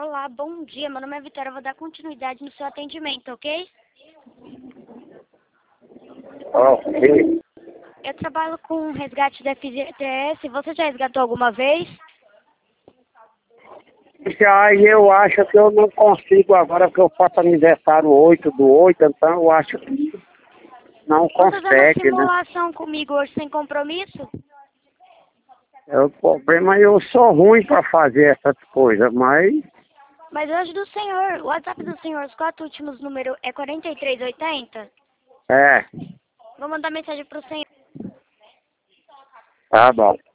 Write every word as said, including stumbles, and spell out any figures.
Olá, bom dia. Meu nome é Vitória. Eu vou dar continuidade no seu atendimento, ok? Ok. Eu trabalho com resgate da F G T S. Você já resgatou alguma vez? Já eu acho que eu não consigo agora, porque eu faço aniversário oito do oito, então eu acho que não Vamos fazer uma consegue, né? simulação comigo hoje sem compromisso? É, o problema é eu sou ruim para fazer essas coisas, mas Mas hoje do senhor, o WhatsApp do senhor, os quatro últimos números é quarenta e três oitenta? é, Vou mandar mensagem pro senhor. tá bom.